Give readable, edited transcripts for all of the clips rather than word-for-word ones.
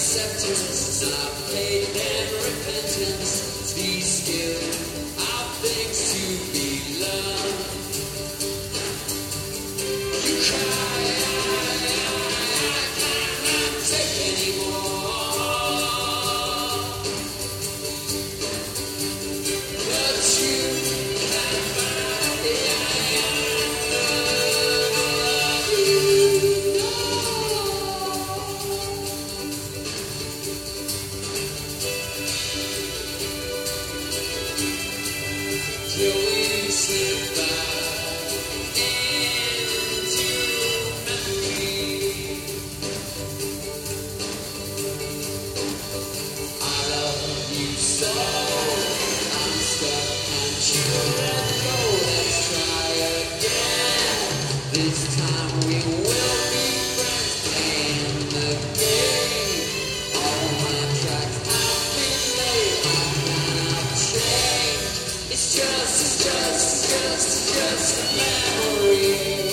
acceptance, and I paid them repentance. These skills are things to be learned. You cry, I cannot take anymore, but you can find the till we slip back into memory. I love you so, I'm stuck, can't you let go? Let's try again. This time we will be friends in the game. All my tracks have been laid, I cannot change. It's just a memory.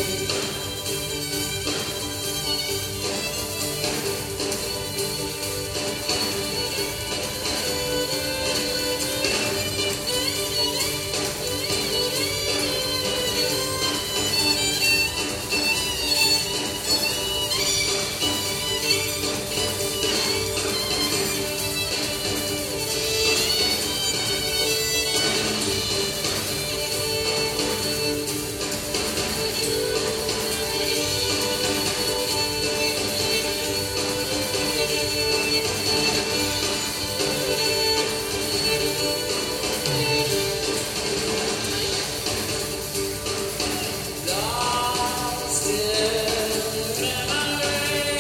Lost in memory.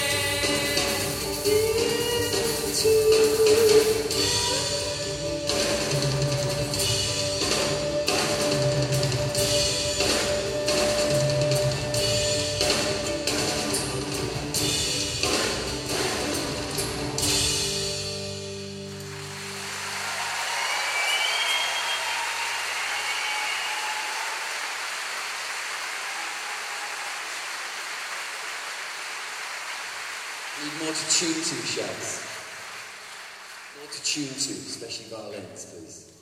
Need more to tune to, Shaz. More to tune to, especially violins, please.